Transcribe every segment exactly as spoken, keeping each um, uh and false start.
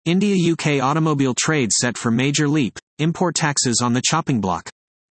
India-U K automobile trade set for major leap, import taxes on the chopping block.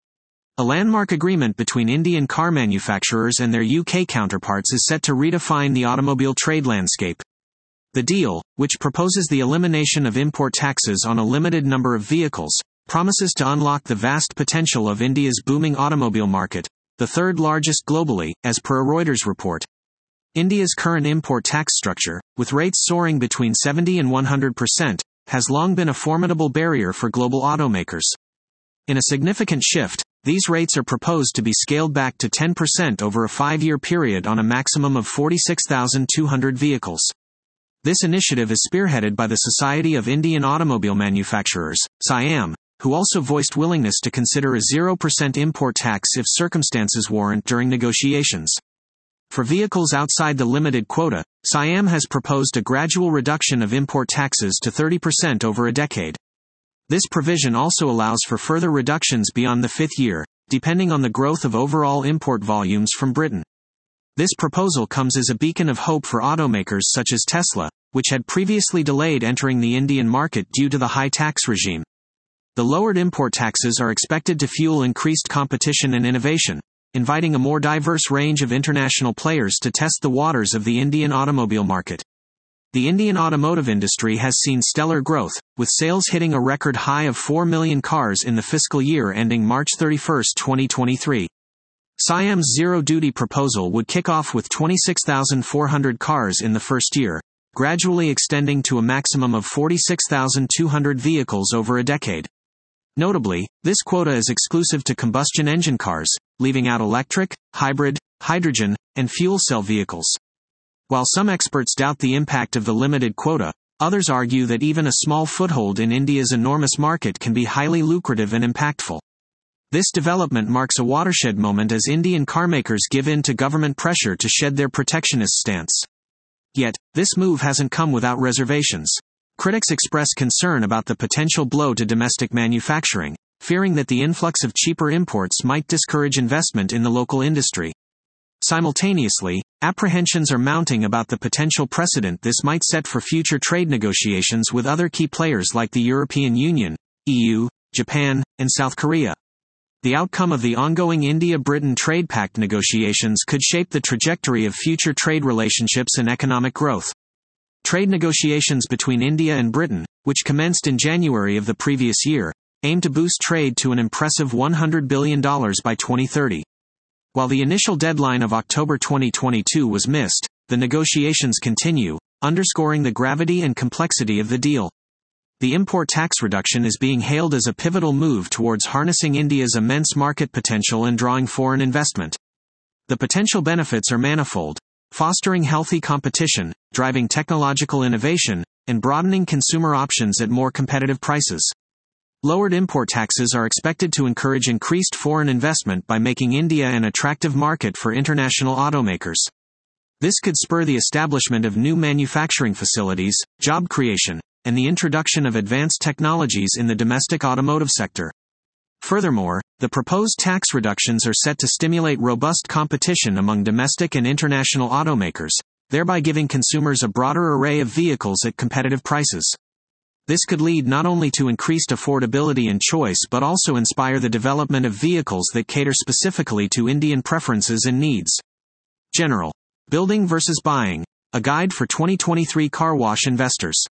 A landmark agreement between Indian car manufacturers and their U K counterparts is set to redefine the automobile trade landscape. The deal, which proposes the elimination of import taxes on a limited number of vehicles, promises to unlock the vast potential of India's booming automobile market, the third largest globally, as per a Reuters report. India's current import tax structure, with rates soaring between seventy and one hundred percent, has long been a formidable barrier for global automakers. In a significant shift, these rates are proposed to be scaled back to ten percent over a five-year period on a maximum of forty-six thousand two hundred vehicles. This initiative is spearheaded by the Society of Indian Automobile Manufacturers, SIAM, who also voiced willingness to consider a zero percent import tax if circumstances warrant during negotiations. For vehicles outside the limited quota, SIAM has proposed a gradual reduction of import taxes to thirty percent over a decade. This provision also allows for further reductions beyond the fifth year, depending on the growth of overall import volumes from Britain. This proposal comes as a beacon of hope for automakers such as Tesla, which had previously delayed entering the Indian market due to the high tax regime. The lowered import taxes are expected to fuel increased competition and innovation, inviting a more diverse range of international players to test the waters of the Indian automobile market. The Indian automotive industry has seen stellar growth, with sales hitting a record high of four million cars in the fiscal year ending March thirty-first, twenty twenty-three. SIAM's zero-duty proposal would kick off with twenty-six thousand four hundred cars in the first year, gradually extending to a maximum of forty-six thousand two hundred vehicles over a decade. Notably, this quota is exclusive to combustion engine cars, leaving out electric, hybrid, hydrogen, and fuel cell vehicles. While some experts doubt the impact of the limited quota, others argue that even a small foothold in India's enormous market can be highly lucrative and impactful. This development marks a watershed moment as Indian carmakers give in to government pressure to shed their protectionist stance. Yet, this move hasn't come without reservations. Critics express concern about the potential blow to domestic manufacturing, fearing that the influx of cheaper imports might discourage investment in the local industry. Simultaneously, apprehensions are mounting about the potential precedent this might set for future trade negotiations with other key players like the European Union, E U, Japan, and South Korea. The outcome of the ongoing India-Britain Trade Pact negotiations could shape the trajectory of future trade relationships and economic growth. Trade negotiations between India and Britain, which commenced in January of the previous year, aim to boost trade to an impressive one hundred billion dollars by twenty thirty. While the initial deadline of October twenty twenty-two was missed, the negotiations continue, underscoring the gravity and complexity of the deal. The import tax reduction is being hailed as a pivotal move towards harnessing India's immense market potential and drawing foreign investment. The potential benefits are manifold, fostering healthy competition, driving technological innovation, and broadening consumer options at more competitive prices. Lowered import taxes are expected to encourage increased foreign investment by making India an attractive market for international automakers. This could spur the establishment of new manufacturing facilities, job creation, and the introduction of advanced technologies in the domestic automotive sector. Furthermore, the proposed tax reductions are set to stimulate robust competition among domestic and international automakers, thereby giving consumers a broader array of vehicles at competitive prices. This could lead not only to increased affordability and choice but also inspire the development of vehicles that cater specifically to Indian preferences and needs. General. Building versus buying. A guide for twenty twenty-three car wash investors.